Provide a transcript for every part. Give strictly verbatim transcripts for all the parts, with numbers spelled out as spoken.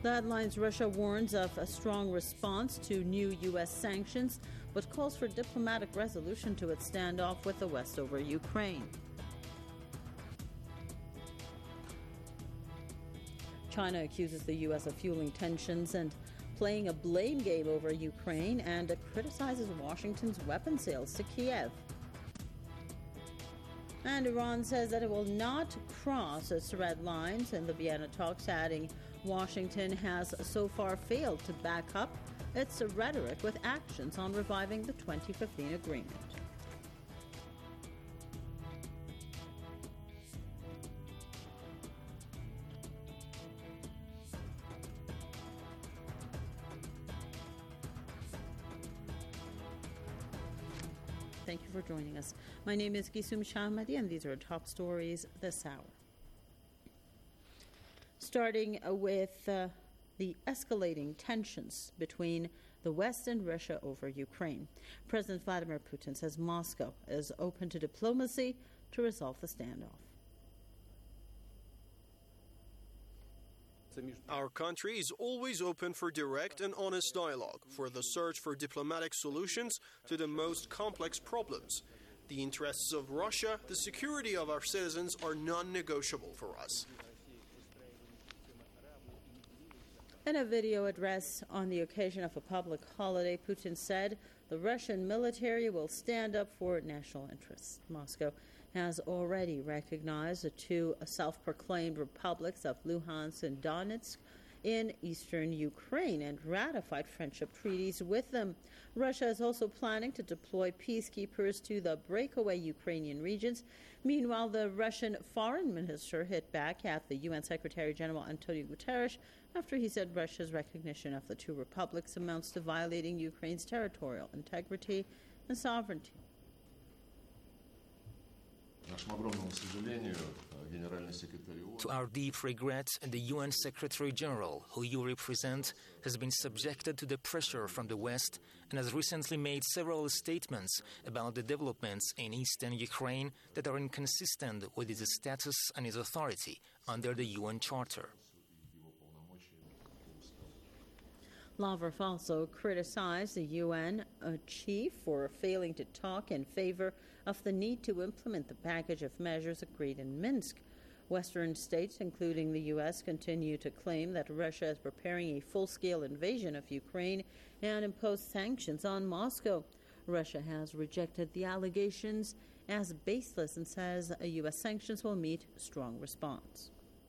The headlines: Russia warns of a strong response to new U S sanctions, but calls for diplomatic resolution to its standoff with the West over Ukraine. China accuses the U S of fueling tensions and playing a blame game over Ukraine, and criticizes Washington's weapon sales to Kiev. And Iran says that it will not cross its red lines in the Vienna talks, adding Washington has so far failed to back up its rhetoric with actions on reviving the twenty fifteen agreement. Thank you for joining us. My name is Gisum Shahmadi, and these are top stories this hour. Starting with uh, the escalating tensions between the West and Russia over Ukraine. President Vladimir Putin says Moscow is open to diplomacy to resolve the standoff. Our country is always open for direct and honest dialogue, for the search for diplomatic solutions to the most complex problems. The interests of Russia, the security of our citizens are non-negotiable for us. In a video address on the occasion of a public holiday, Putin said the Russian military will stand up for national interests. Moscow has already recognized the two self-proclaimed republics of Luhansk and Donetsk in eastern Ukraine and ratified friendship treaties with them. Russia is also planning to deploy peacekeepers to the breakaway Ukrainian regions. Meanwhile, the Russian foreign minister hit back at the U N Secretary General Antonio Guterres after he said Russia's recognition of the two republics amounts to violating Ukraine's territorial integrity and sovereignty. To our deep regret, the U N Secretary General, who you represent, has been subjected to the pressure from the West and has recently made several statements about the developments in eastern Ukraine that are inconsistent with its status and its authority under the U N Charter. Lavrov also criticized the U N chief for failing to talk in favor of the need to implement the package of measures agreed in Minsk. Western states, including the U S, continue to claim that Russia is preparing a full-scale invasion of Ukraine and impose sanctions on Moscow. Russia has rejected the allegations as baseless and says U S sanctions will meet strong response.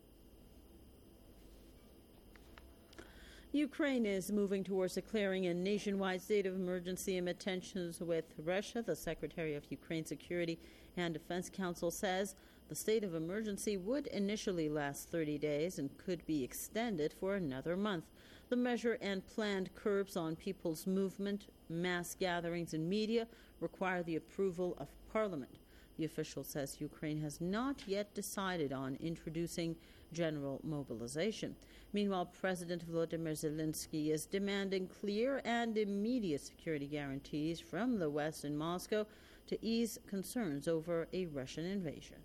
Ukraine is moving towards declaring a nationwide state of emergency amid tensions with Russia. The Secretary of Ukraine's Security and Defense Council says the state of emergency would initially last thirty days and could be extended for another month. The measure and planned curbs on people's movement, mass gatherings, and media require the approval of Parliament. The official says Ukraine has not yet decided on introducing general mobilization. Meanwhile, President Volodymyr Zelensky is demanding clear and immediate security guarantees from the West and Moscow to ease concerns over a Russian invasion.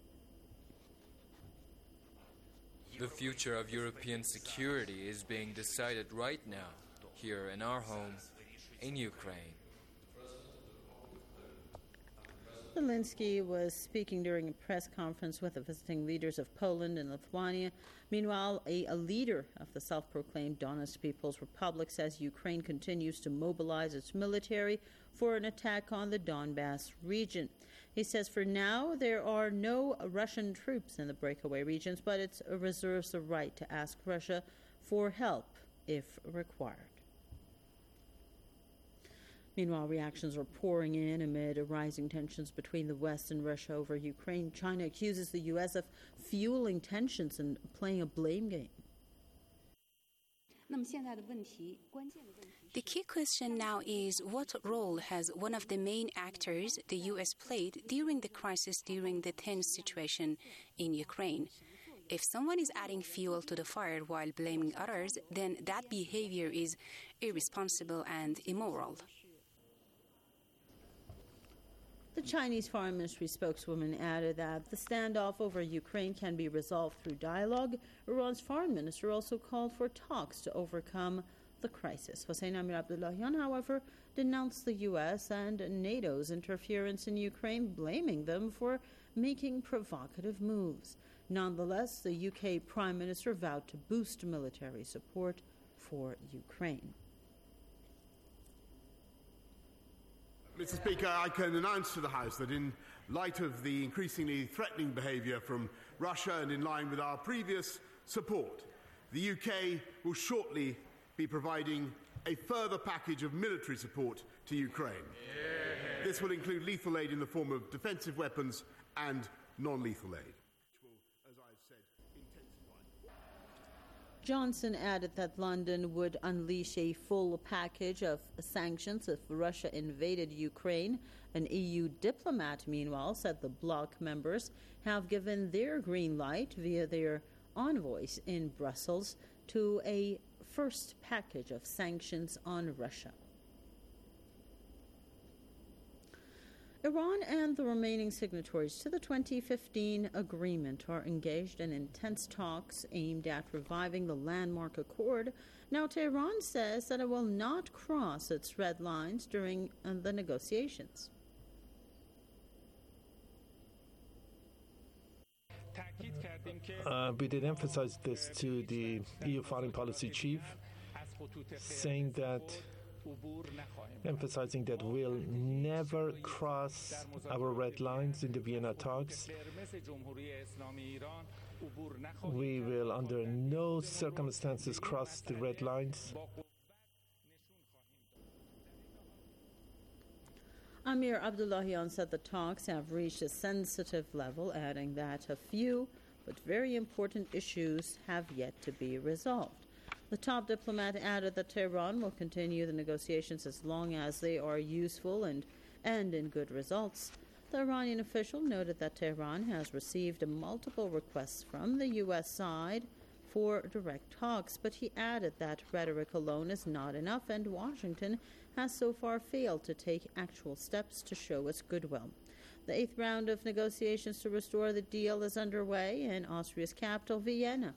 The future of European security is being decided right now, here in our home, in Ukraine. Zelensky was speaking during a press conference with the visiting leaders of Poland and Lithuania. Meanwhile, a, a leader of the self-proclaimed Donetsk People's Republic says Ukraine continues to mobilize its military for an attack on the Donbass region. He says for now there are no Russian troops in the breakaway regions, but it reserves the right to ask Russia for help if required. Meanwhile, reactions are pouring in amid rising tensions between the West and Russia over Ukraine. China accuses the U S of fueling tensions and playing a blame game. The key question now is what role has one of the main actors, the U S, played during the crisis, during the tense situation in Ukraine? If someone is adding fuel to the fire while blaming others, then that behavior is irresponsible and immoral. The Chinese Foreign Ministry spokeswoman added that the standoff over Ukraine can be resolved through dialogue. Iran's foreign minister also called for talks to overcome the crisis. Hossein Amir Abdullahian, however, denounced the U S and NATO's interference in Ukraine, blaming them for making provocative moves. Nonetheless, the U K Prime Minister vowed to boost military support for Ukraine. Mister Speaker, I can announce to the House that in light of the increasingly threatening behaviour from Russia and in line with our previous support, the U K will shortly be providing a further package of military support to Ukraine. Yeah. This will include lethal aid in the form of defensive weapons and non-lethal aid. Johnson added that London would unleash a full package of sanctions if Russia invaded Ukraine. An E U diplomat, meanwhile, said the bloc members have given their green light via their envoys in Brussels to a first package of sanctions on Russia. Iran and the remaining signatories to the twenty fifteen agreement are engaged in intense talks aimed at reviving the landmark accord. Now, Tehran says that it will not cross its red lines during uh, the negotiations. Uh, we did emphasize this to the E U foreign policy chief, saying that emphasizing that we'll never cross our red lines in the Vienna talks. We will under no circumstances cross the red lines. Amir Abdullahian said the talks have reached a sensitive level, adding that a few but very important issues have yet to be resolved. The top diplomat added that Tehran will continue the negotiations as long as they are useful and end in good results. The Iranian official noted that Tehran has received multiple requests from the U S side for direct talks, but he added that rhetoric alone is not enough, and Washington has so far failed to take actual steps to show its goodwill. The eighth round of negotiations to restore the deal is underway in Austria's capital, Vienna.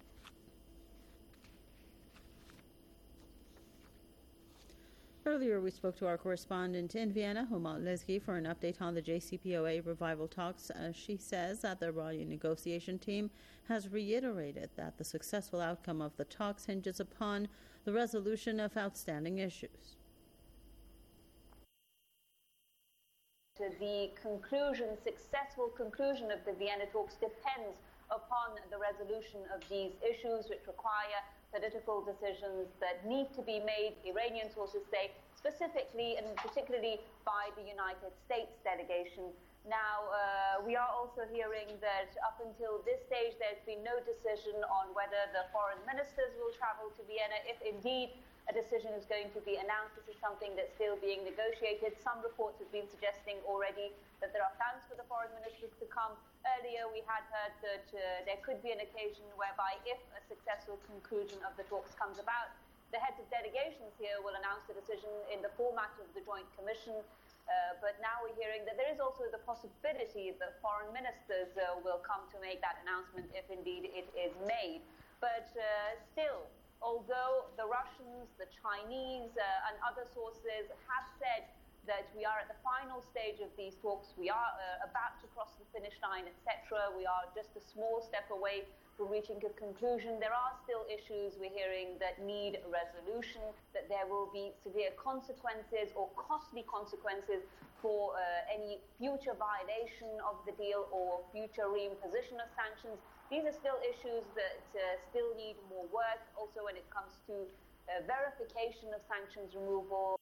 Earlier, we spoke to our correspondent in Vienna, Huma Lezgi, for an update on the J C P O A revival talks. Uh, she says that the Iranian negotiation team has reiterated that the successful outcome of the talks hinges upon the resolution of outstanding issues. The conclusion, successful conclusion of the Vienna talks depends upon the resolution of these issues, which require political decisions that need to be made, Iranian sources say, specifically and particularly by the United States delegation. Now, uh, we are also hearing that up until this stage, there's been no decision on whether the foreign ministers will travel to Vienna, if indeed a decision is going to be announced. This is something that's still being negotiated. Some reports have been suggesting already that there are plans for the foreign ministers to come. Earlier, we had heard that uh, there could be an occasion whereby, if a successful conclusion of the talks comes about, the heads of delegations here will announce the decision in the format of the Joint Commission. Uh, but now we're hearing that there is also the possibility that foreign ministers uh, will come to make that announcement if indeed it is made. But uh, still, although the Russians, the Chinese, uh, and other sources have said that we are at the final stage of these talks, we are uh, about to cross the finish line, et cetera. We are just a small step away from reaching a conclusion. There are still issues we're hearing that need a resolution, that there will be severe consequences or costly consequences for uh, any future violation of the deal or future reimposition of sanctions. These are still issues that uh, still need more work, also when it comes to uh, verification of sanctions removal.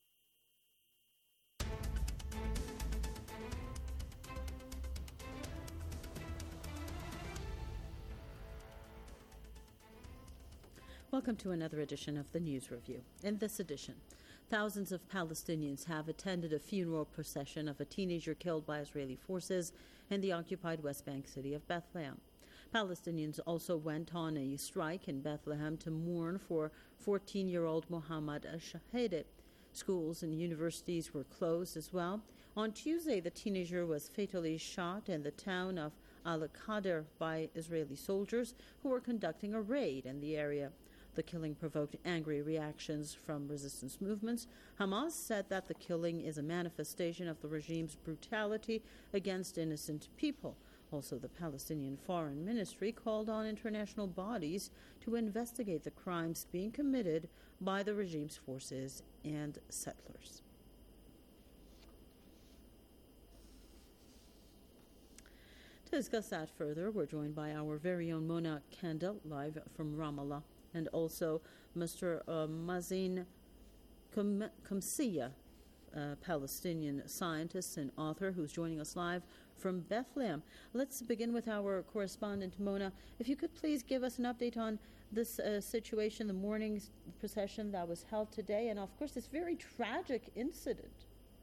Welcome to another edition of the News Review. In this edition, thousands of Palestinians have attended a funeral procession of a teenager killed by Israeli forces in the occupied West Bank city of Bethlehem. Palestinians also went on a strike in Bethlehem to mourn for fourteen-year-old Mohammad al-Shahede. Schools and universities were closed as well. On Tuesday, the teenager was fatally shot in the town of Al-Qadr by Israeli soldiers who were conducting a raid in the area. The killing provoked angry reactions from resistance movements. Hamas said that the killing is a manifestation of the regime's brutality against innocent people. Also, the Palestinian Foreign Ministry called on international bodies to investigate the crimes being committed by the regime's forces and settlers. To discuss that further, we're joined by our very own Mona Kandil, live from Ramallah, and also Mister Uh, Mazin Kumsiya, a Palestinian scientist and author who's joining us live from Bethlehem. Let's begin with our correspondent, Mona. If you could please give us an update on this uh, situation, the morning procession that was held today, and of course this very tragic incident.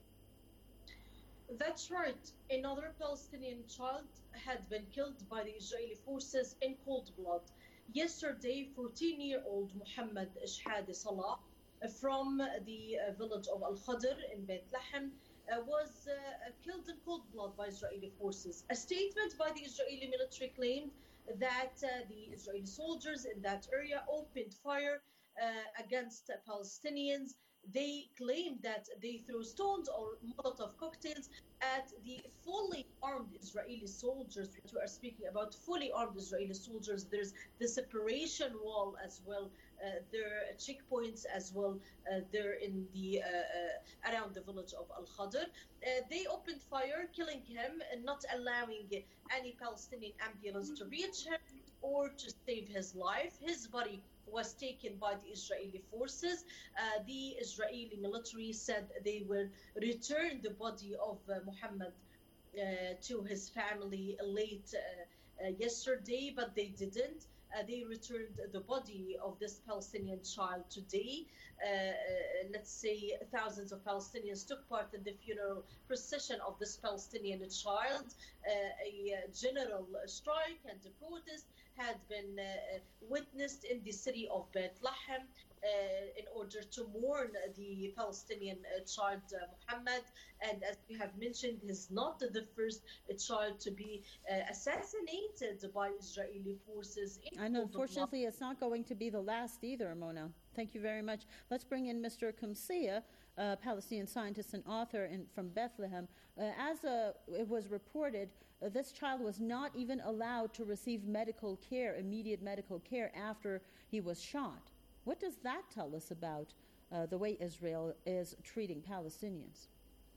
That's right. Another Palestinian child had been killed by the Israeli forces in cold blood. Yesterday, fourteen-year-old Muhammad Ishhad Salah from the uh, village of Al-Khadr in Bethlehem uh, was uh, killed in cold blood by Israeli forces. A statement by the Israeli military claimed that uh, the Israeli soldiers in that area opened fire uh, against uh, Palestinians. They claimed that they threw stones or Molotov cocktails at the fully armed Israeli soldiers. We are speaking about fully armed Israeli soldiers. There's the separation wall as well. Uh, there are checkpoints as well. Uh, there in the uh, uh, around the village of Al-Khadr. Uh, they opened fire, killing him and not allowing any Palestinian ambulance to reach him or to save his life. His body was taken by the Israeli forces. Uh, the Israeli military said they will return the body of uh, Muhammad uh, to his family late uh, uh, yesterday, but they didn't. Uh, they returned the body of this Palestinian child today. Uh, uh, let's say thousands of Palestinians took part in the funeral procession of this Palestinian child. Uh, a general strike and a protest had been uh, witnessed in the city of Bethlehem uh, in order to mourn the Palestinian uh, child uh, Muhammad. And as we have mentioned, he's not the first uh, child to be uh, assassinated by Israeli forces. And unfortunately, it's not going to be the last either, Mona. Thank you very much. Let's bring in Mister Kumsiya, a Palestinian scientist and author in, from Bethlehem. Uh, as uh, it was reported, uh, this child was not even allowed to receive medical care, immediate medical care, after he was shot. What does that tell us about uh, the way Israel is treating Palestinians?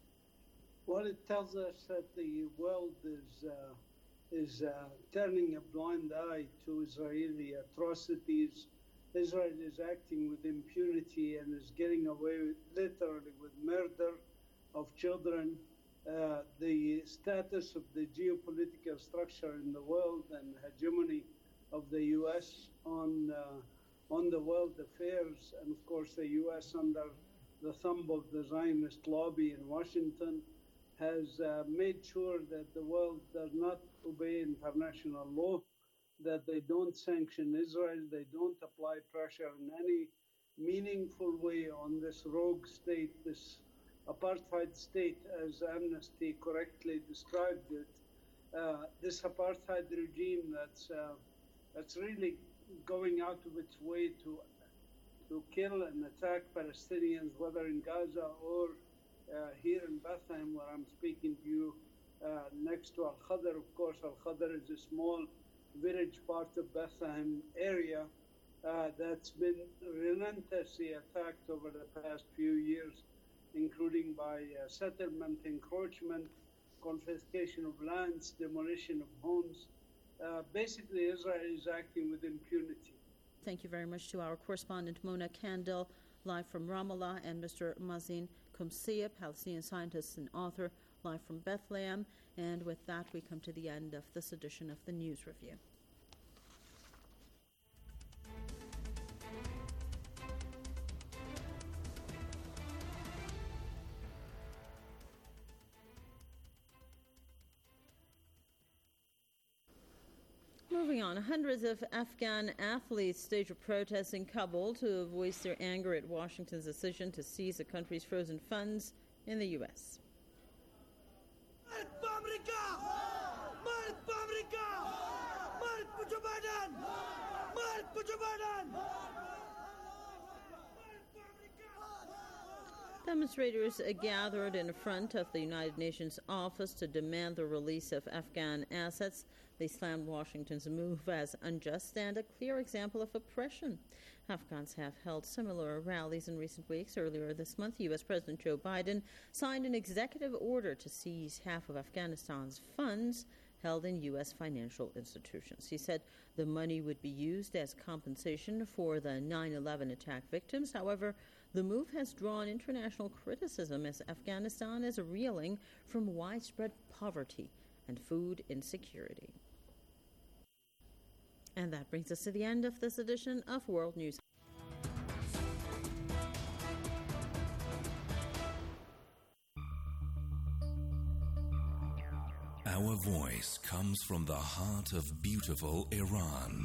Well, it tells us that the world is uh, is uh, turning a blind eye to Israeli atrocities. Israel is acting with impunity and is getting away with, literally with murder of children. Uh, the status of the geopolitical structure in the world and hegemony of the U S on uh, on the world affairs, and of course the U S under the thumb of the Zionist lobby in Washington, has uh, made sure that the world does not obey international law, that they don't sanction Israel, they don't apply pressure in any meaningful way on this rogue state, this apartheid state, as Amnesty correctly described it. Uh, this apartheid regime that's uh, that's really going out of its way to to kill and attack Palestinians, whether in Gaza or uh, here in Bethlehem, where I'm speaking to you, uh, next to Al-Khadr. Of course, Al-Khadr is a small village part of Bethlehem area uh, that's been relentlessly attacked over the past few years, including by uh, settlement encroachment, confiscation of lands, demolition of homes. Uh, basically, Israel is acting with impunity. Thank you very much to our correspondent Mona Kandil, live from Ramallah, and Mister Mazin Kumsiya, Palestinian scientist and author, live from Bethlehem. And with that, we come to the end of this edition of the News Review. Moving on, hundreds of Afghan athletes staged a protest in Kabul to voice their anger at Washington's decision to seize the country's frozen funds in the U S Demonstrators gathered in front of the United Nations office to demand the release of Afghan assets. They slammed Washington's move as unjust and a clear example of oppression. Afghans have held similar rallies in recent weeks. Earlier this month, U S President Joe Biden signed an executive order to seize half of Afghanistan's funds held in U S financial institutions. He said the money would be used as compensation for the nine eleven attack victims. However, the move has drawn international criticism as Afghanistan is reeling from widespread poverty and food insecurity. And that brings us to the end of this edition of World News. Our voice comes from the heart of beautiful Iran.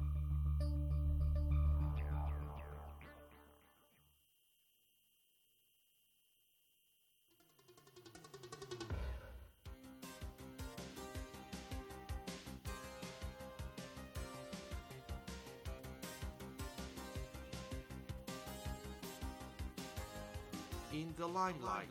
In the limelight.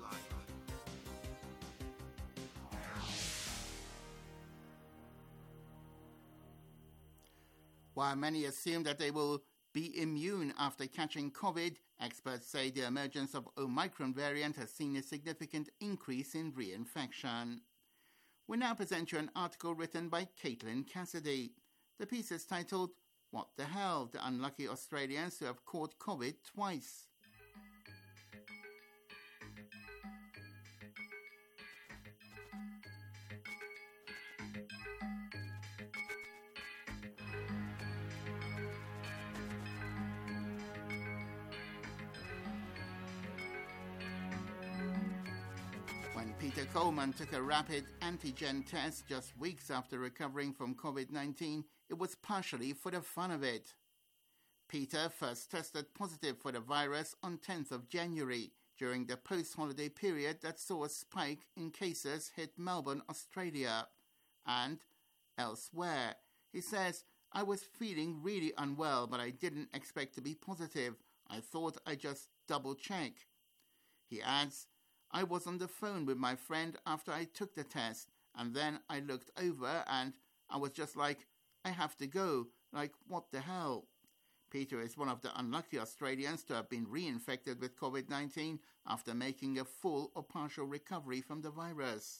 While many assume that they will be immune after catching COVID, experts say the emergence of Omicron variant has seen a significant increase in reinfection. We now present you an article written by Caitlin Cassidy. The piece is titled, "What the Hell? The Unlucky Australians Who Have Caught COVID Twice." Peter Coleman took a rapid antigen test just weeks after recovering from COVID nineteen. It was partially for the fun of it. Peter first tested positive for the virus on tenth of January, during the post-holiday period that saw a spike in cases hit Melbourne, Australia, and elsewhere. He says, "I was feeling really unwell, but I didn't expect to be positive. I thought I'd just double-check." He adds, "I was on the phone with my friend after I took the test, and then I looked over and I was just like, I have to go, like what the hell?" Peter is one of the unlucky Australians to have been reinfected with COVID nineteen after making a full or partial recovery from the virus.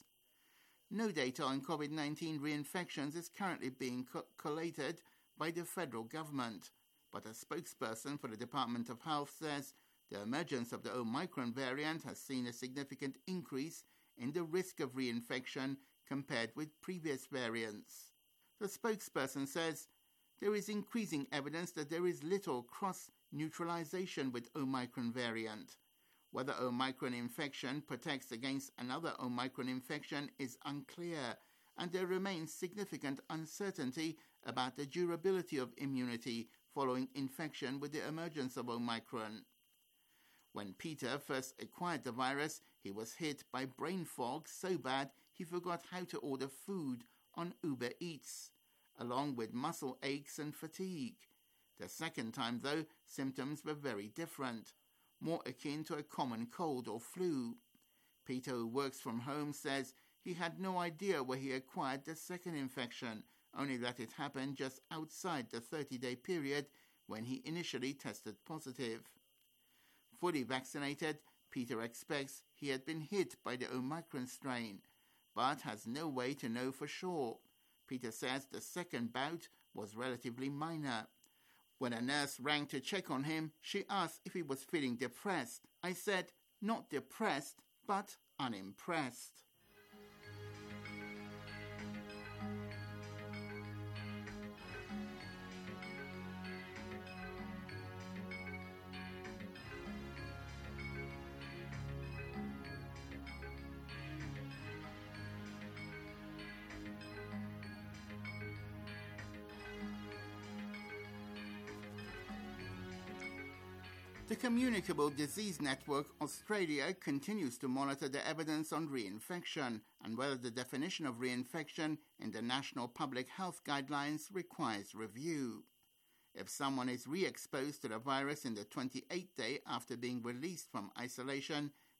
No data on COVID nineteen reinfections is currently being co- collated by the federal government, but a spokesperson for the Department of Health says the emergence of the Omicron variant has seen a significant increase in the risk of reinfection compared with previous variants. The spokesperson says there is increasing evidence that there is little cross-neutralization with Omicron variant. Whether Omicron infection protects against another Omicron infection is unclear, and there remains significant uncertainty about the durability of immunity following infection with the emergence of Omicron. When Peter first acquired the virus, he was hit by brain fog so bad he forgot how to order food on Uber Eats, along with muscle aches and fatigue. The second time, though, symptoms were very different, more akin to a common cold or flu. Peter, who works from home, says he had no idea where he acquired the second infection, only that it happened just outside the thirty-day period when he initially tested positive. Fully vaccinated, Peter expects he had been hit by the Omicron strain, but has no way to know for sure. Peter says the second bout was relatively minor. When a nurse rang to check on him, she asked if he was feeling depressed. I said, not depressed, but unimpressed. The Communicable Disease Network Australia continues to monitor the evidence on reinfection and whether the definition of reinfection in the National Public Health Guidelines requires review. If someone is re-exposed to the virus in the twenty-eighth day after being released from isolation,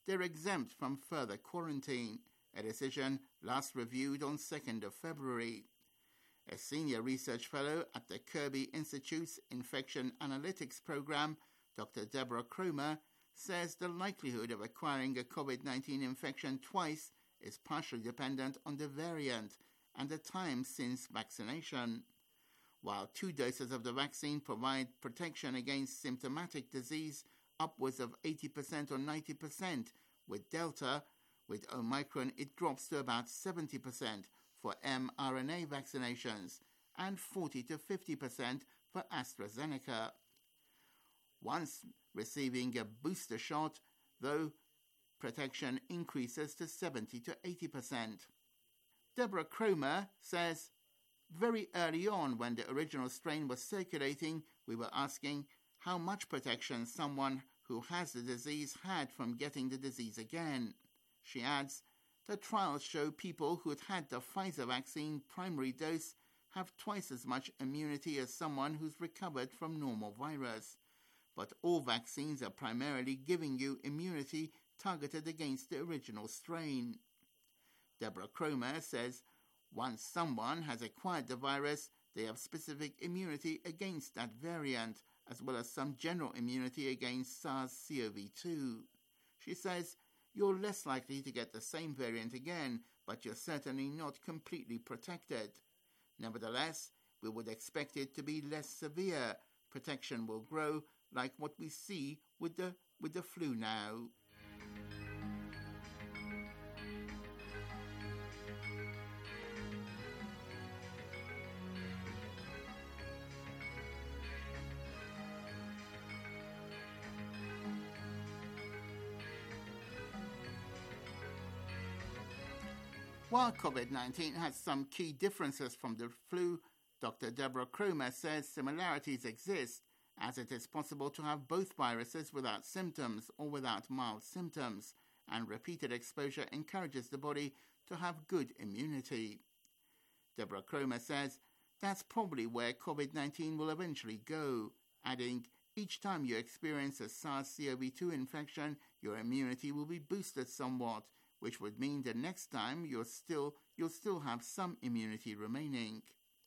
they're exempt from further quarantine, a decision last reviewed on second of February. A senior research fellow at the Kirby Institute's Infection Analytics Program, Doctor Deborah Cromer, says the likelihood of acquiring a COVID nineteen infection twice is partially dependent on the variant and the time since vaccination. While two doses of the vaccine provide protection against symptomatic disease upwards of eighty percent or ninety percent with Delta, with Omicron it drops to about seventy percent for mRNA vaccinations and forty to fifty percent for AstraZeneca. Once receiving a booster shot, though, protection increases to seventy to eighty percent. Deborah Cromer says, very early on when the original strain was circulating, we were asking how much protection someone who has the disease had from getting the disease again. She adds, the trials show people who had had the Pfizer vaccine primary dose have twice as much immunity as someone who's recovered from normal virus. But all vaccines are primarily giving you immunity targeted against the original strain. Deborah Cromer says once someone has acquired the virus, they have specific immunity against that variant, as well as some general immunity against SARS C o V two. She says, you're less likely to get the same variant again, but you're certainly not completely protected. Nevertheless, we would expect it to be less severe. Protection will grow, like what we see with the, with the flu now. While COVID nineteen has some key differences from the flu, Doctor Deborah Cromer says similarities exist, as it is possible to have both viruses without symptoms or without mild symptoms, and repeated exposure encourages the body to have good immunity. Deborah Cromer says that's probably where COVID nineteen will eventually go, adding, each time you experience a SARS C o V two infection, your immunity will be boosted somewhat, which would mean the next time you're still, you'll still have some immunity remaining.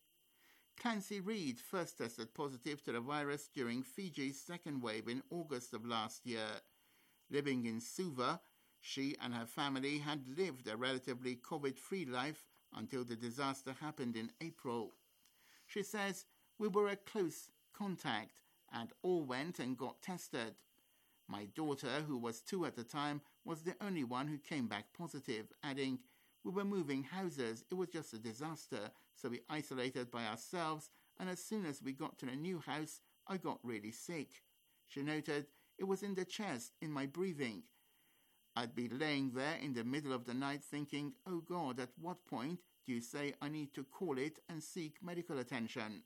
Clancy Reid first tested positive to the virus during Fiji's second wave in August of last year. Living in Suva, she and her family had lived a relatively COVID-free life until the disaster happened in April. She says, we were a close contact and all went and got tested. My daughter, who was two at the time, was the only one who came back positive, adding, we were moving houses, it was just a disaster, so we isolated by ourselves, and as soon as we got to the new house, I got really sick. She noted, it was in the chest, in my breathing. I'd be laying there in the middle of the night thinking, oh God, at what point do you say I need to call it and seek medical attention?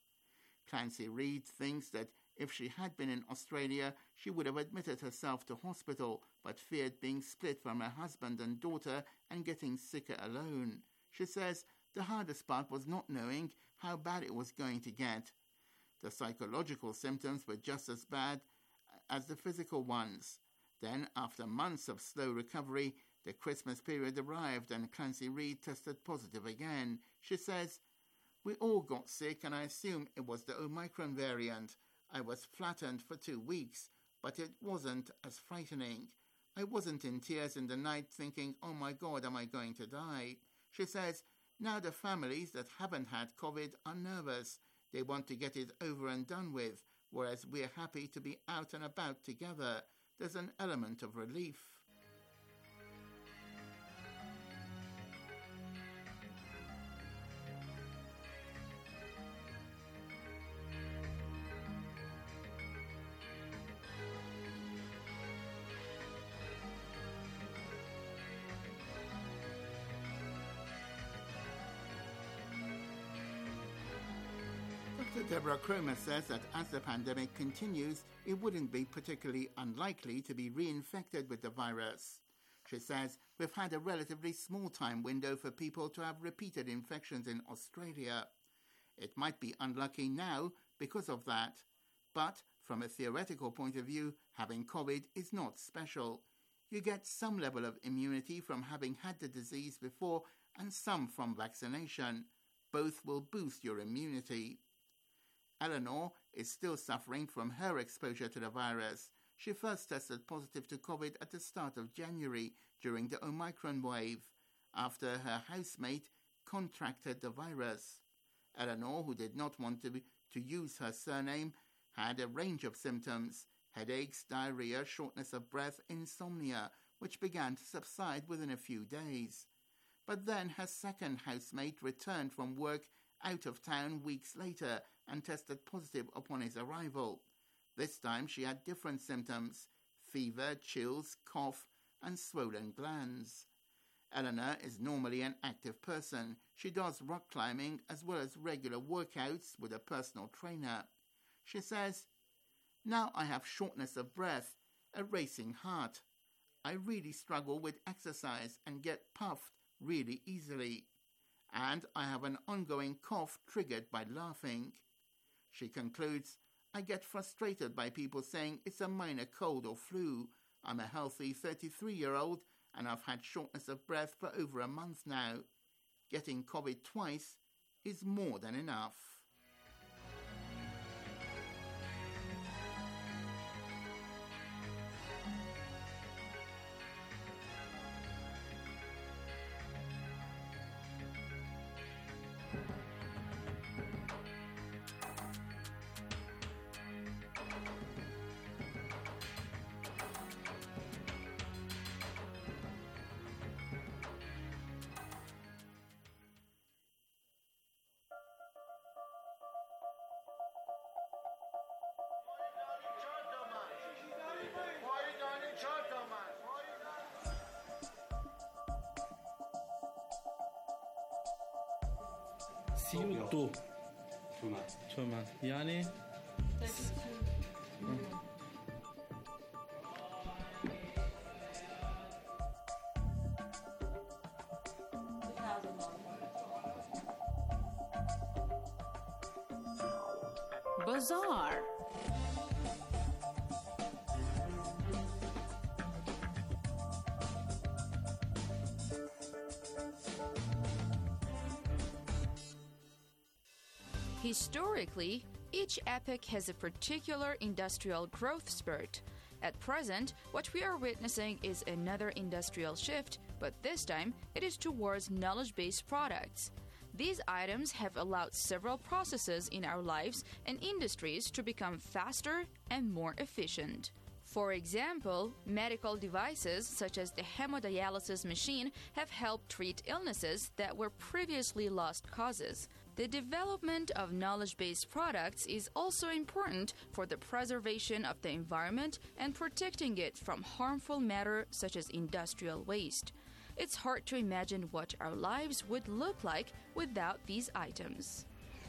Clancy Reid thinks that if she had been in Australia, she would have admitted herself to hospital, but feared being split from her husband and daughter and getting sicker alone. She says the hardest part was not knowing how bad it was going to get. The psychological symptoms were just as bad as the physical ones. Then, after months of slow recovery, the Christmas period arrived and Clancy Reid tested positive again. She says, we all got sick and I assume it was the Omicron variant. I was flattened for two weeks, but it wasn't as frightening. I wasn't in tears in the night thinking, oh my God, am I going to die? She says, now the families that haven't had COVID are nervous. They want to get it over and done with, whereas we're happy to be out and about together. There's an element of relief. Doctor Deborah Cromer says that as the pandemic continues, it wouldn't be particularly unlikely to be reinfected with the virus. She says, we've had a relatively small time window for people to have repeated infections in Australia. It might be unlucky now because of that, but from a theoretical point of view, having COVID is not special. You get some level of immunity from having had the disease before and some from vaccination. Both will boost your immunity. Eleanor is still suffering from her exposure to the virus. She first tested positive to COVID at the start of January during the Omicron wave, after her housemate contracted the virus. Eleanor, who did not want to, be, to use her surname, had a range of symptoms: headaches, diarrhea, shortness of breath, insomnia, which began to subside within a few days. But then her second housemate returned from work out of town weeks later and tested positive upon his arrival. This time she had different symptoms: fever, chills, cough, and swollen glands. Eleanor is normally an active person. She does rock climbing as well as regular workouts with a personal trainer. She says, "Now I have shortness of breath, a racing heart. I really struggle with exercise and get puffed really easily. And I have an ongoing cough triggered by laughing." She concludes, "I get frustrated by people saying it's a minor cold or flu. I'm a healthy thirty-three-year-old and I've had shortness of breath for over a month now. Getting COVID twice is more than enough." سيوتو تومان يعني Bazaar. Historically, each epoch has a particular industrial growth spurt. At present, what we are witnessing is another industrial shift, but this time it is towards knowledge-based products. These items have allowed several processes in our lives and industries to become faster and more efficient. For example, medical devices such as the hemodialysis machine have helped treat illnesses that were previously lost causes. The development of knowledge-based products is also important for the preservation of the environment and protecting it from harmful matter such as industrial waste. It's hard to imagine what our lives would look like without these items.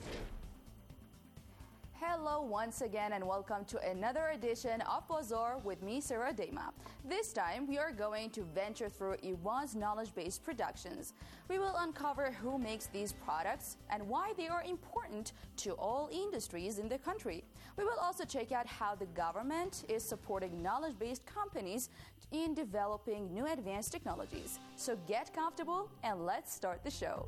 Hello once again and welcome to another edition of Bazaar with me, Sarah Dema. This time we are going to venture through Iran's knowledge-based productions. We will uncover who makes these products and why they are important to all industries in the country. We will also check out how the government is supporting knowledge-based companies in developing new advanced technologies. So get comfortable and let's start the show.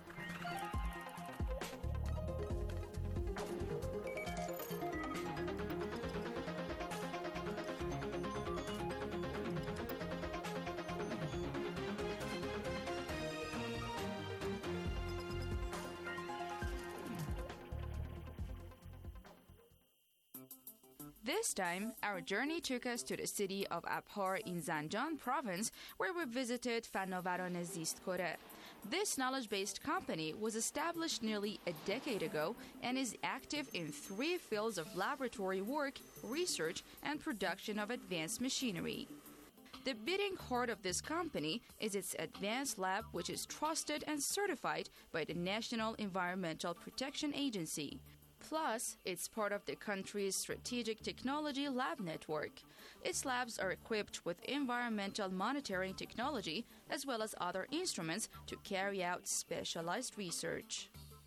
This time, our journey took us to the city of Abhar in Zanjan province, where we visited Fannavaran Zistkore. This knowledge-based company was established nearly a decade ago and is active in three fields of laboratory work, research, and production of advanced machinery. The beating heart of this company is its advanced lab, which is trusted and certified by the National Environmental Protection Agency. Plus, it's part of the country's strategic technology lab network. Its labs are equipped with environmental monitoring technology as well as other instruments to carry out specialized research.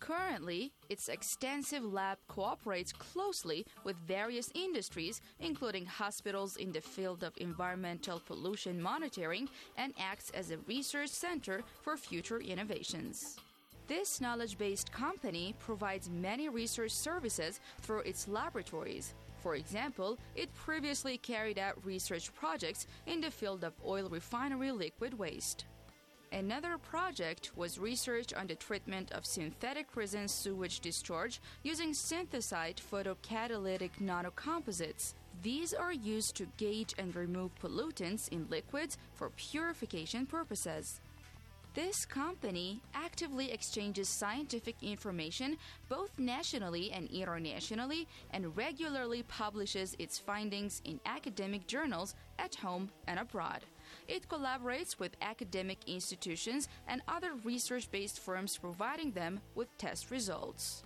Currently, its extensive lab cooperates closely with various industries, including hospitals in the field of environmental pollution monitoring, and acts as a research center for future innovations. This knowledge-based company provides many research services through its laboratories. For example, it previously carried out research projects in the field of oil refinery liquid waste. Another project was research on the treatment of synthetic resin sewage discharge using synthesized photocatalytic nanocomposites. These are used to gauge and remove pollutants in liquids for purification purposes. This company actively exchanges scientific information both nationally and internationally and regularly publishes its findings in academic journals at home and abroad. It collaborates with academic institutions and other research-based firms, providing them with test results.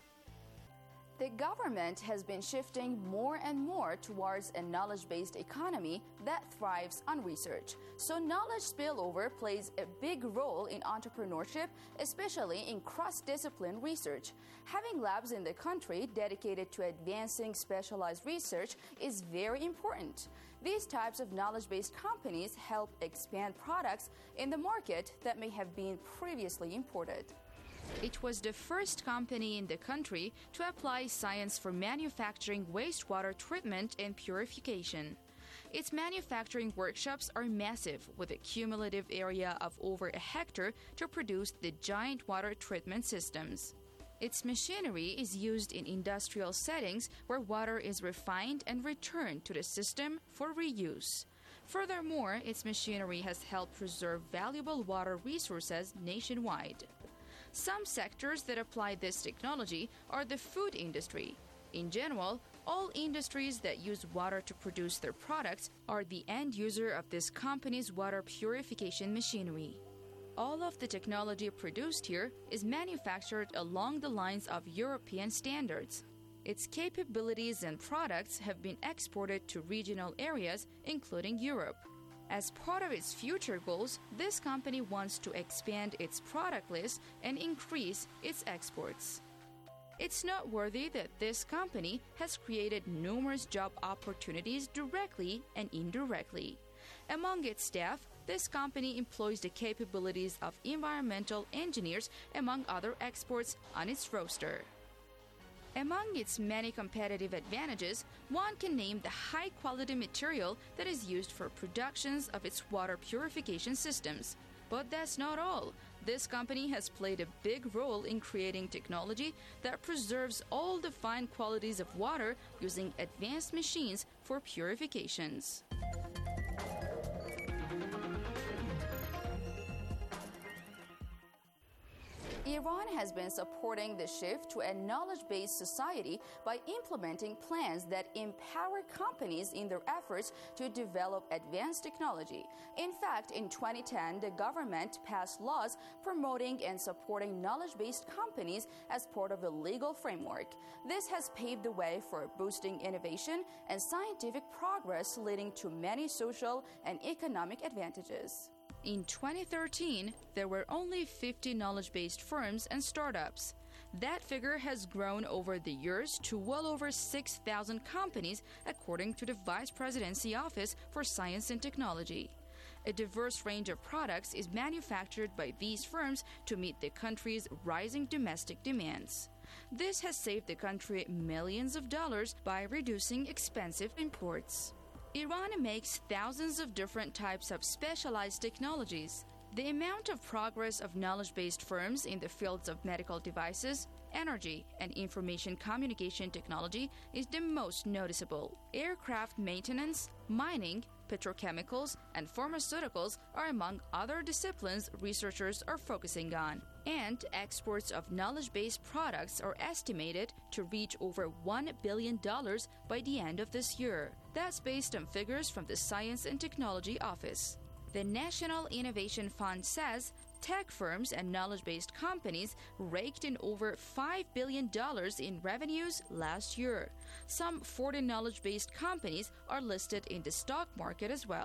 The government has been shifting more and more towards a knowledge-based economy that thrives on research. So knowledge spillover plays a big role in entrepreneurship, especially in cross-discipline research. Having labs in the country dedicated to advancing specialized research is very important. These types of knowledge-based companies help expand products in the market that may have been previously imported. It was the first company in the country to apply science for manufacturing wastewater treatment and purification. Its manufacturing workshops are massive, with a cumulative area of over a hectare to produce the giant water treatment systems. Its machinery is used in industrial settings where water is refined and returned to the system for reuse. Furthermore, its machinery has helped preserve valuable water resources nationwide. Some sectors that apply this technology are the food industry. In general, all industries that use water to produce their products are the end user of this company's water purification machinery. All of the technology produced here is manufactured along the lines of European standards. Its capabilities and products have been exported to regional areas, including Europe. As part of its future goals, this company wants to expand its product list and increase its exports. It's noteworthy that this company has created numerous job opportunities directly and indirectly. Among its staff, this company employs the capabilities of environmental engineers, among other experts, on its roster. Among its many competitive advantages, one can name the high-quality material that is used for productions of its water purification systems. But that's not all. This company has played a big role in creating technology that preserves all the fine qualities of water using advanced machines for purifications. Iran has been supporting the shift to a knowledge-based society by implementing plans that empower companies in their efforts to develop advanced technology. In fact, in twenty ten, the government passed laws promoting and supporting knowledge-based companies as part of a legal framework. This has paved the way for boosting innovation and scientific progress, leading to many social and economic advantages. In twenty thirteen, there were only fifty knowledge-based firms and startups. That figure has grown over the years to well over six thousand companies, according to the Vice Presidency Office for Science and Technology. A diverse range of products is manufactured by these firms to meet the country's rising domestic demands. This has saved the country millions of dollars by reducing expensive imports. Iran makes thousands of different types of specialized technologies. The amount of progress of knowledge-based firms in the fields of medical devices, energy, and information communication technology is the most noticeable. Aircraft maintenance, mining, petrochemicals, and pharmaceuticals are among other disciplines researchers are focusing on. And exports of knowledge-based products are estimated to reach over one billion dollars by the end of this year. That's based on figures from the Science and Technology Office. The National Innovation Fund says tech firms and knowledge-based companies raked in over five billion dollars in revenues last year. Some forty knowledge-based companies are listed in the stock market as well.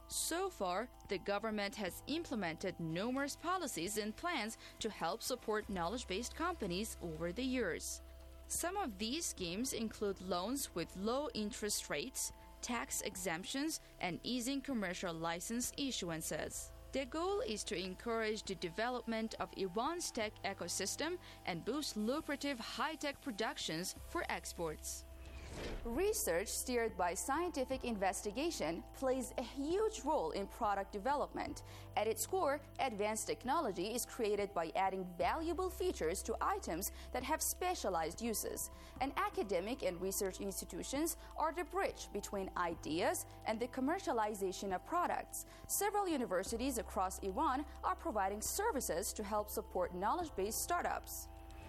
So far, the government has implemented numerous policies and plans to help support knowledge-based companies over the years. Some of these schemes include loans with low interest rates, tax exemptions, and easing commercial license issuances. The goal is to encourage the development of Iran's tech ecosystem and boost lucrative high-tech productions for exports. Research steered by scientific investigation plays a huge role in product development. At its core, advanced technology is created by adding valuable features to items that have specialized uses. And academic and research institutions are the bridge between ideas and the commercialization of products. Several universities across Iran are providing services to help support knowledge-based startups.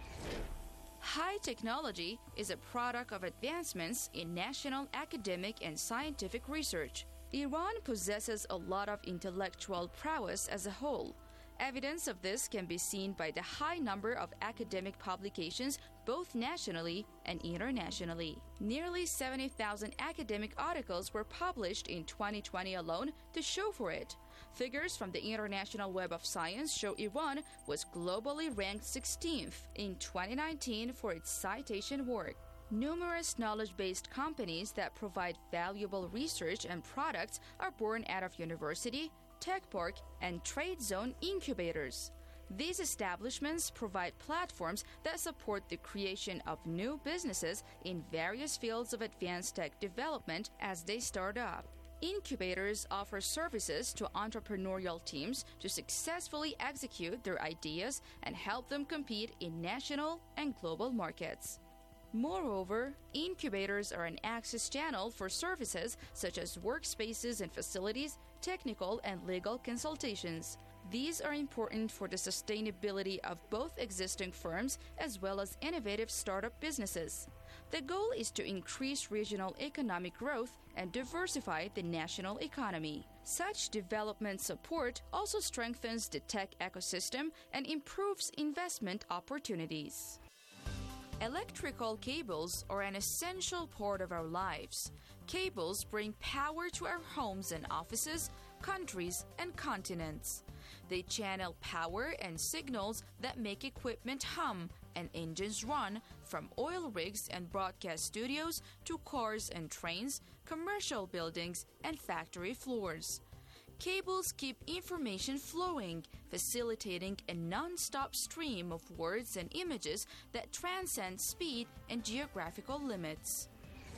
High technology is a product of advancements in national academic and scientific research. Iran possesses a lot of intellectual prowess as a whole. Evidence of this can be seen by the high number of academic publications both nationally and internationally. Nearly seventy thousand academic articles were published in twenty twenty alone to show for it. Figures from the International Web of Science show Iran was globally ranked sixteenth in twenty nineteen for its citation work. Numerous knowledge-based companies that provide valuable research and products are born out of university, tech park, and trade zone incubators. These establishments provide platforms that support the creation of new businesses in various fields of advanced tech development as they start up. Incubators offer services to entrepreneurial teams to successfully execute their ideas and help them compete in national and global markets. Moreover, incubators are an access channel for services such as workspaces and facilities, technical and legal consultations. These are important for the sustainability of both existing firms as well as innovative startup businesses. The goal is to increase regional economic growth and diversify the national economy. Such development support also strengthens the tech ecosystem and improves investment opportunities. Electrical cables are an essential part of our lives. Cables bring power to our homes and offices, countries, and continents. They channel power and signals that make equipment hum and engines run, from oil rigs and broadcast studios to cars and trains, commercial buildings, and factory floors. Cables keep information flowing, facilitating a non-stop stream of words and images that transcend speed and geographical limits.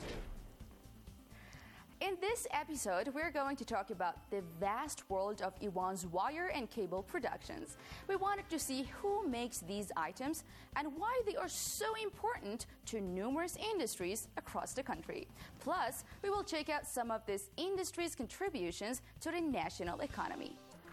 In this episode, we're going to talk about the vast world of Iran's wire and cable productions. We wanted to see who makes these items and why they are so important to numerous industries across the country. Plus, we will check out some of this industry's contributions to the national economy.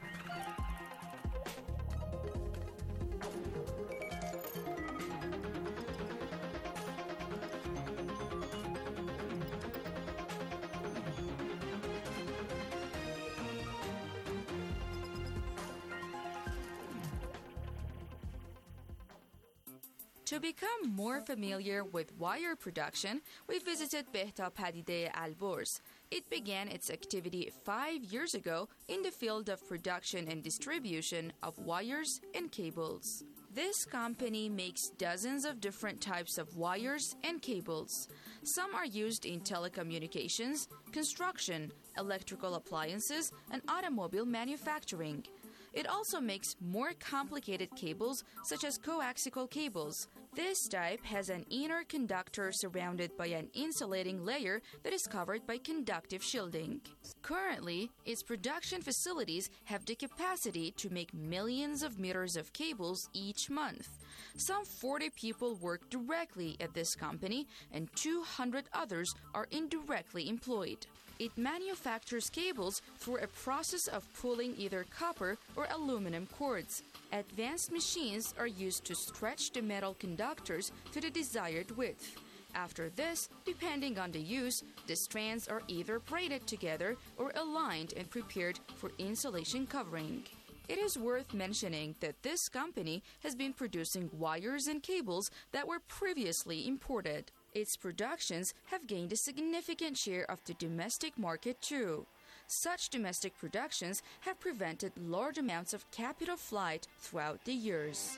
To become more familiar with wire production, we visited Behta Padide Alborz. It began its activity five years ago in the field of production and distribution of wires and cables. This company makes dozens of different types of wires and cables. Some are used in telecommunications, construction, electrical appliances, and automobile manufacturing. It also makes more complicated cables, such as coaxial cables. This type has an inner conductor surrounded by an insulating layer that is covered by conductive shielding. Currently, its production facilities have the capacity to make millions of meters of cables each month. Some forty people work directly at this company, and two hundred others are indirectly employed. It manufactures cables through a process of pulling either copper or aluminum cords. Advanced machines are used to stretch the metal conductors to the desired width. After this, depending on the use, the strands are either braided together or aligned and prepared for insulation covering. It is worth mentioning that this company has been producing wires and cables that were previously imported. Its productions have gained a significant share of the domestic market too. such domestic productions have prevented large amounts of capital flight throughout the years.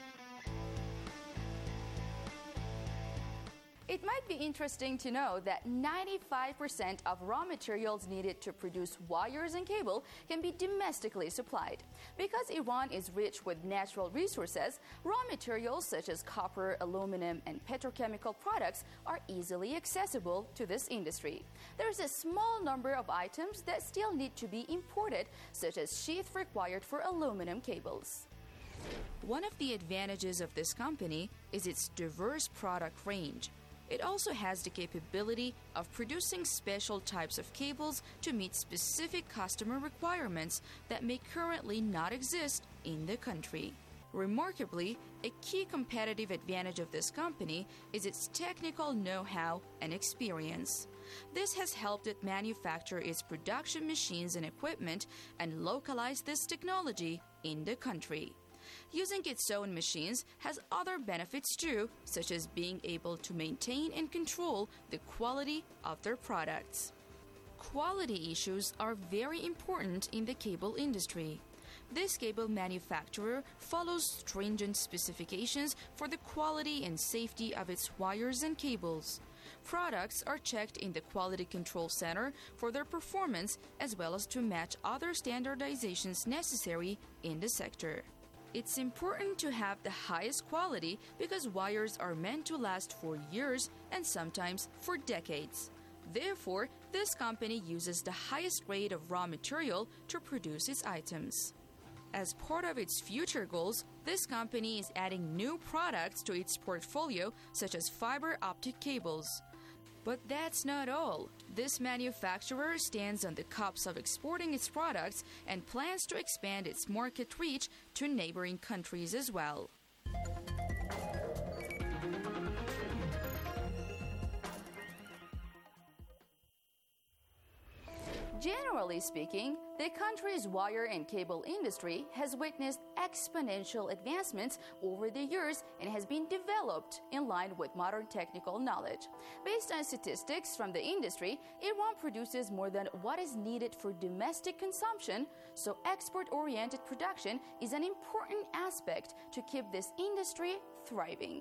It might be interesting to know that ninety-five percent of raw materials needed to produce wires and cable can be domestically supplied. Because Iran is rich with natural resources, raw materials such as copper, aluminum, and petrochemical products are easily accessible to this industry. There is a small number of items that still need to be imported, such as sheath required for aluminum cables. One of the advantages of this company is its diverse product range. It also has the capability of producing special types of cables to meet specific customer requirements that may currently not exist in the country. Remarkably, a key competitive advantage of this company is its technical know-how and experience. This has helped it manufacture its production machines and equipment and localize this technology in the country. Using its own machines has other benefits too, such as being able to maintain and control the quality of their products. Quality issues are very important in the cable industry. This cable manufacturer follows stringent specifications for the quality and safety of its wires and cables. Products are checked in the Quality Control Center for their performance as well as to match other standardizations necessary in the sector. It's important to have the highest quality because wires are meant to last for years and sometimes for decades. Therefore, this company uses the highest grade of raw material to produce its items. As part of its future goals, this company is adding new products to its portfolio, such as fiber optic cables. But that's not all. This manufacturer stands on the cusp of exporting its products and plans to expand its market reach to neighboring countries as well. Generally speaking, the country's wire and cable industry has witnessed exponential advancements over the years and has been developed in line with modern technical knowledge. Based on statistics from the industry, Iran produces more than what is needed for domestic consumption, so export-oriented production is an important aspect to keep this industry thriving.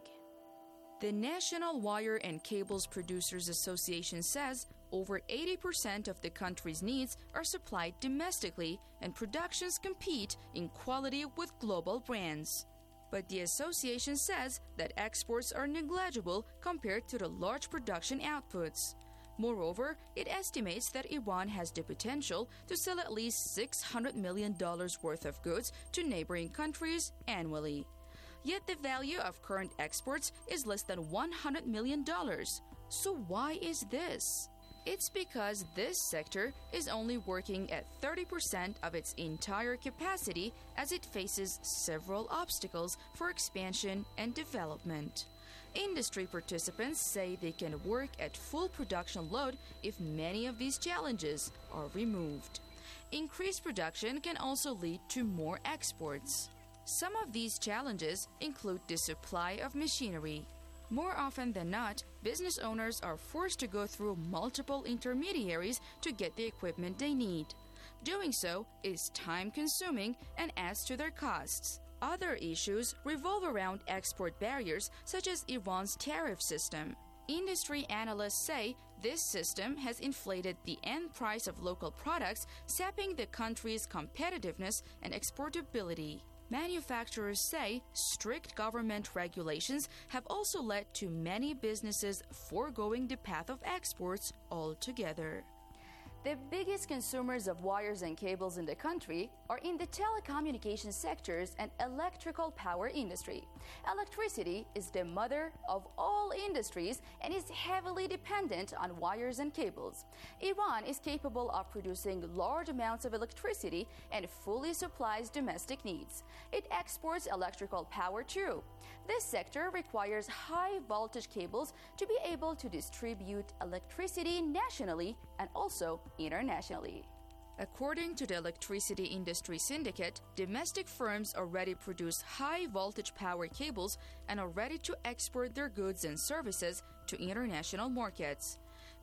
The National Wire and Cables Producers Association says over eighty percent of the country's needs are supplied domestically, and productions compete in quality with global brands. But the association says that exports are negligible compared to the large production outputs. Moreover, it estimates that Iran has the potential to sell at least six hundred million dollars worth of goods to neighboring countries annually. Yet the value of current exports is less than one hundred million dollars. So why is this? It's because this sector is only working at thirty percent of its entire capacity as it faces several obstacles for expansion and development. Industry participants say they can work at full production load if many of these challenges are removed. Increased production can also lead to more exports. Some of these challenges include the supply of machinery. More often than not, business owners are forced to go through multiple intermediaries to get the equipment they need. Doing so is time-consuming and adds to their costs. Other issues revolve around export barriers, such as Iran's tariff system. Industry analysts say this system has inflated the end price of local products, sapping the country's competitiveness and exportability. Manufacturers say strict government regulations have also led to many businesses foregoing the path of exports altogether. The biggest consumers of wires and cables in the country are in the telecommunications sectors and electrical power industry. Electricity is the mother of all industries and is heavily dependent on wires and cables. Iran is capable of producing large amounts of electricity and fully supplies domestic needs. It exports electrical power too. This sector requires high voltage cables to be able to distribute electricity nationally and also internationally. According to the Electricity Industry Syndicate, domestic firms already produce high-voltage power cables and are ready to export their goods and services to international markets.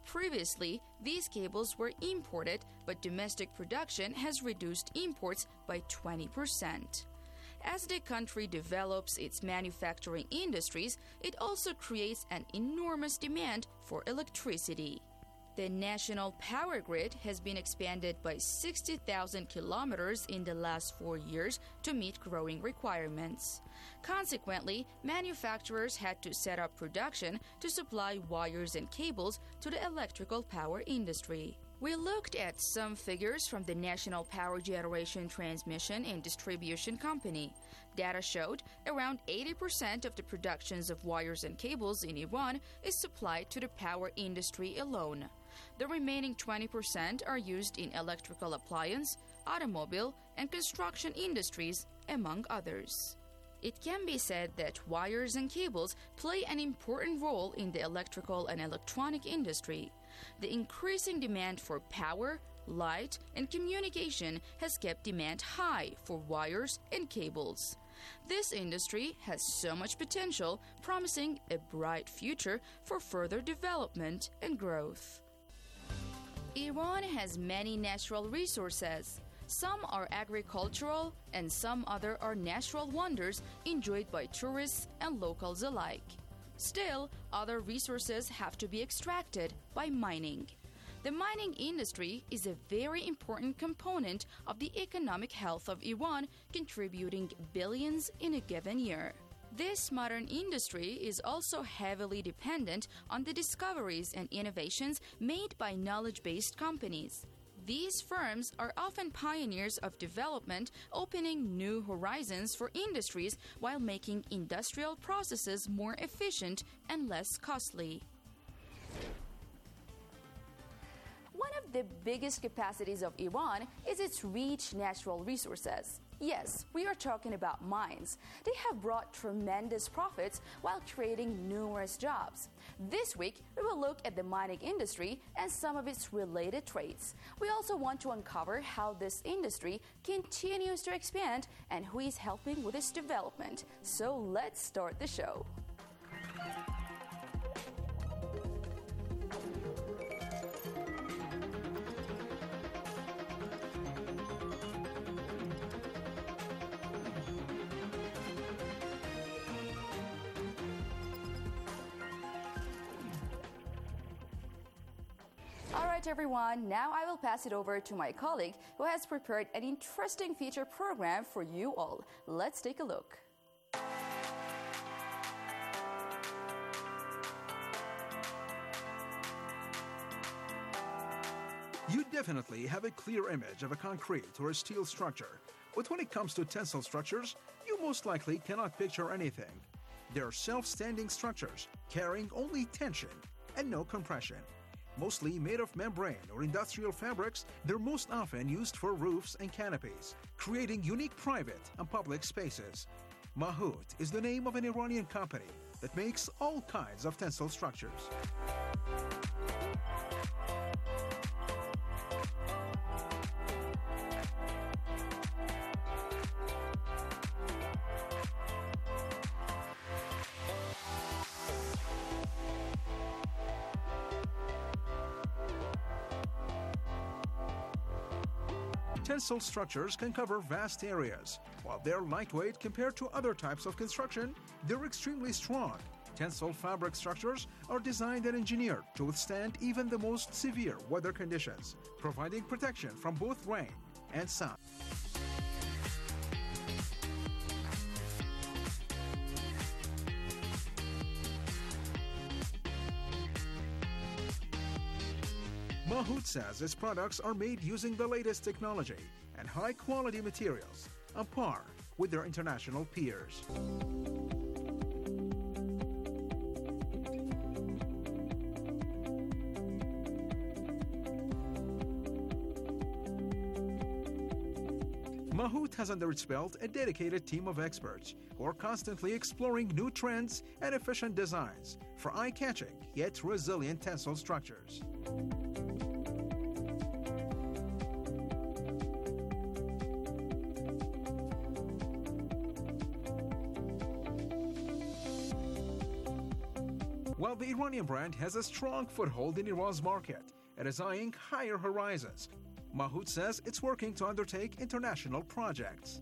Previously, these cables were imported, but domestic production has reduced imports by twenty percent. As the country develops its manufacturing industries, it also creates an enormous demand for electricity. The national power grid has been expanded by sixty thousand kilometers in the last four years to meet growing requirements. Consequently, manufacturers had to set up production to supply wires and cables to the electrical power industry. We looked at some figures from the National Power Generation Transmission and Distribution Company. Data showed around eighty percent of the productions of wires and cables in Iran is supplied to the power industry alone. The remaining twenty percent are used in electrical appliance, automobile, and construction industries, among others. It can be said that wires and cables play an important role in the electrical and electronic industry. The increasing demand for power, light, and communication has kept demand high for wires and cables. This industry has so much potential, promising a bright future for further development and growth. Iran has many natural resources. Some are agricultural and some other are natural wonders enjoyed by tourists and locals alike. Still, other resources have to be extracted by mining. The mining industry is a very important component of the economic health of Iran, contributing billions in a given year. This modern industry is also heavily dependent on the discoveries and innovations made by knowledge-based companies. These firms are often pioneers of development, opening new horizons for industries while making industrial processes more efficient and less costly. One of the biggest capacities of Iran is its rich natural resources. Yes, we are talking about mines. They have brought tremendous profits while creating numerous jobs. This week, we will look at the mining industry and some of its related traits. We also want to uncover how this industry continues to expand and who is helping with its development. So let's start the show. All right, everyone, now I will pass it over to my colleague who has prepared an interesting feature program for you all. Let's take a look. You definitely have a clear image of a concrete or a steel structure, but when it comes to tensile structures, you most likely cannot picture anything. They are self-standing structures carrying only tension and no compression. Mostly made of membrane or industrial fabrics, they're most often used for roofs and canopies, creating unique private and public spaces. Mahout is the name of an Iranian company that makes all kinds of tensile structures. Tensile structures can cover vast areas. While they're lightweight compared to other types of construction, they're extremely strong. Tensile fabric structures are designed and engineered to withstand even the most severe weather conditions, providing protection from both rain and sun. Mahout says its products are made using the latest technology and high-quality materials, on par with their international peers. Mahout has under its belt a dedicated team of experts who are constantly exploring new trends and efficient designs for eye-catching yet resilient tensile structures. While the Iranian brand has a strong foothold in Iran's market and is eyeing higher horizons. Mahout says it's working to undertake international projects.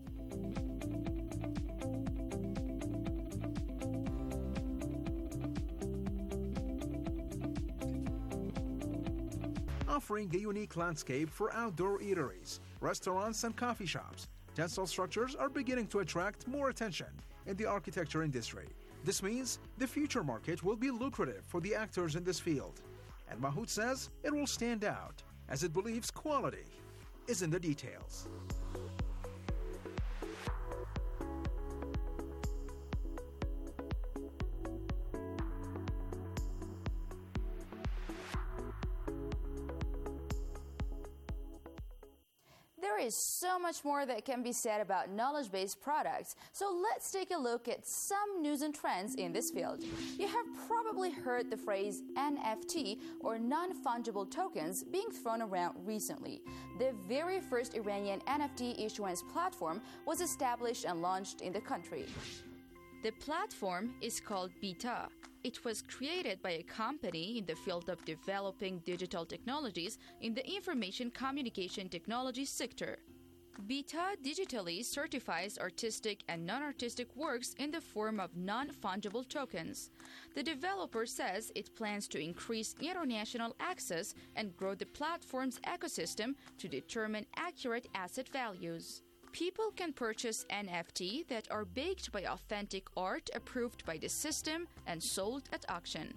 Offering a unique landscape for outdoor eateries, restaurants, and coffee shops, Tensile structures are beginning to attract more attention in the architecture industry. This means the future market will be lucrative for the actors in this field. And Mahout says it will stand out as it believes quality is in the details. There is so much more that can be said about knowledge-based products, so let's take a look at some news and trends in this field. You have probably heard the phrase N F T, or non-fungible tokens, being thrown around recently. The very first Iranian N F T issuance platform was established and launched in the country. The platform is called Bita. It was created by a company in the field of developing digital technologies in the information communication technology sector. Bita digitally certifies artistic and non-artistic works in the form of non-fungible tokens. The developer says it plans to increase international access and grow the platform's ecosystem to determine accurate asset values. People can purchase N F T that are baked by authentic art approved by the system and sold at auction.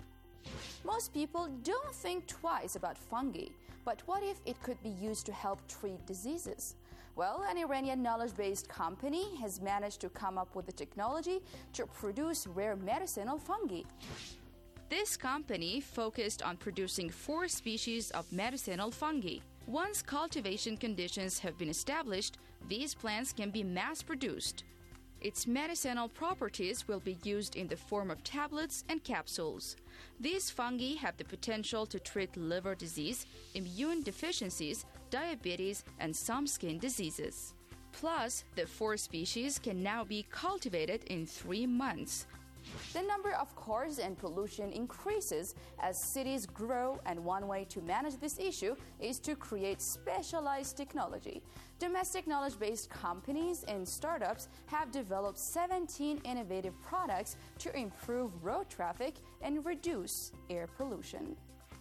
Most people don't think twice about fungi, but what if it could be used to help treat diseases? Well, an Iranian knowledge-based company has managed to come up with the technology to produce rare medicinal fungi. This company focused on producing four species of medicinal fungi. Once cultivation conditions have been established, these plants can be mass-produced. Its medicinal properties will be used in the form of tablets and capsules. These fungi have the potential to treat liver disease, immune deficiencies, diabetes, and some skin diseases. Plus, the four species can now be cultivated in three months. The number of cars and pollution increases as cities grow, and one way to manage this issue is to create specialized technology. Domestic knowledge-based companies and startups have developed seventeen innovative products to improve road traffic and reduce air pollution.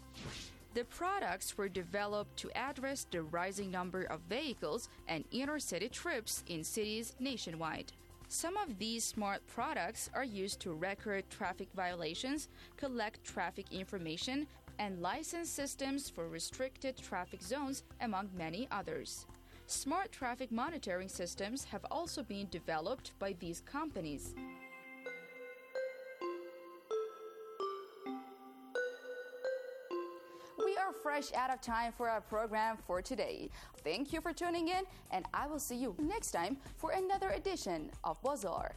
The products were developed to address the rising number of vehicles and inter-city trips in cities nationwide. Some of these smart products are used to record traffic violations, collect traffic information, and license systems for restricted traffic zones, among many others. Smart traffic monitoring systems have also been developed by these companies. We are fresh out of time for our program for today. Thank you for tuning in, and I will see you next time for another edition of Bazaar.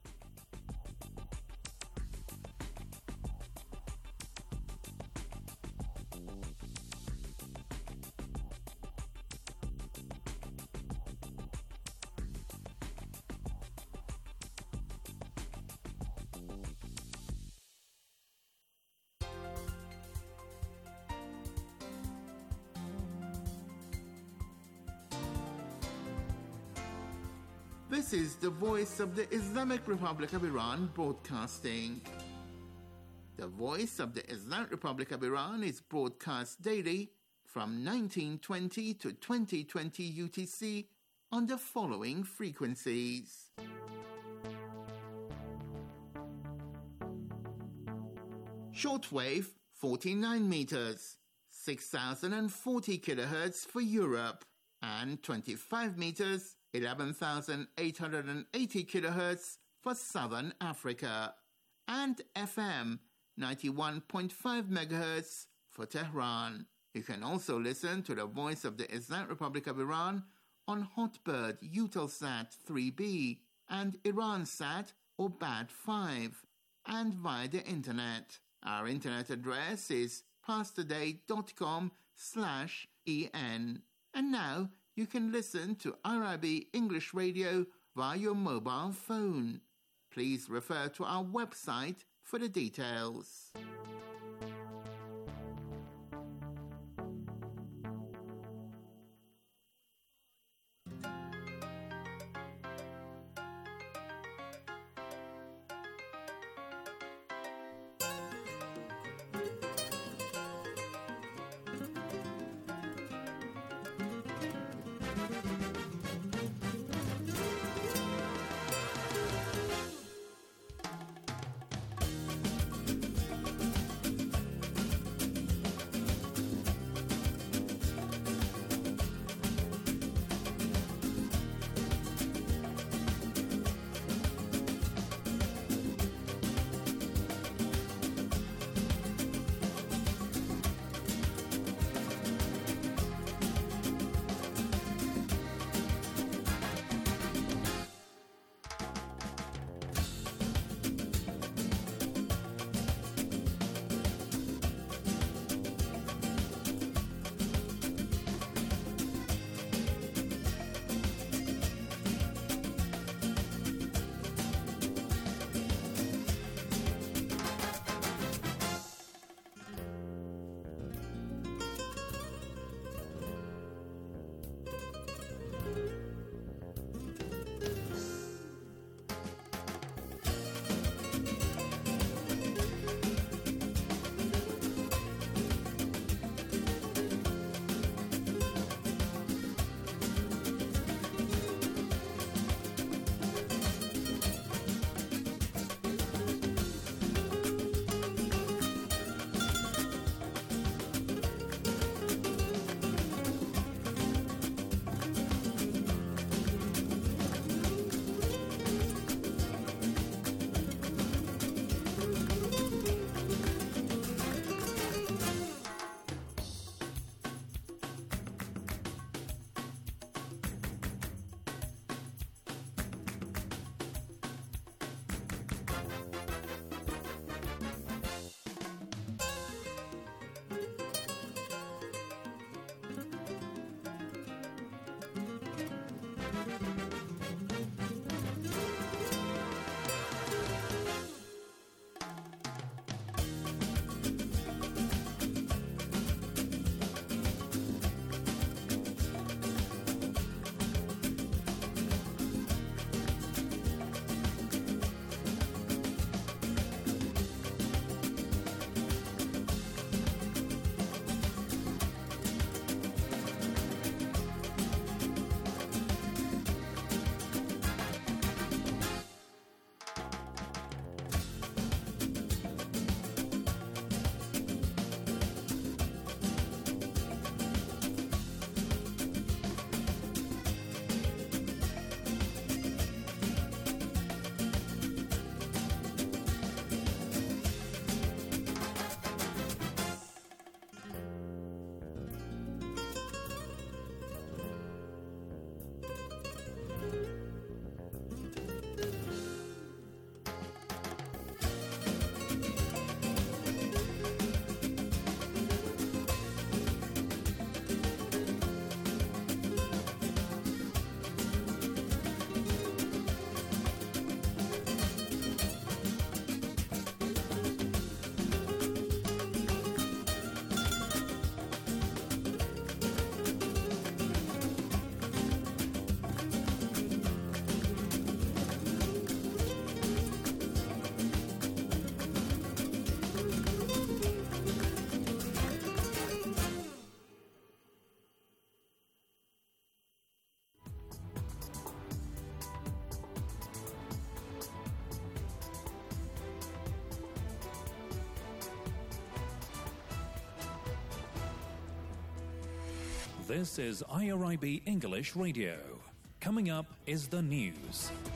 This is the voice of the Islamic Republic of Iran broadcasting. The voice of the Islamic Republic of Iran is broadcast daily from nineteen twenty to twenty twenty U T C on the following frequencies. Shortwave forty-nine meters, six thousand forty kilohertz for Europe, and twenty-five meters, eleven thousand eight hundred eighty kilohertz for Southern Africa, and F M ninety-one point five megahertz for Tehran. You can also listen to the voice of the Islamic Republic of Iran on Hotbird Eutelsat three B and Iransat or B A D five, and via the internet. Our internet address is pastoday.com slash en. And now you can listen to Arabi English Radio via your mobile phone. Please refer to our website for the details. This is I R I B English Radio. Coming up is the news.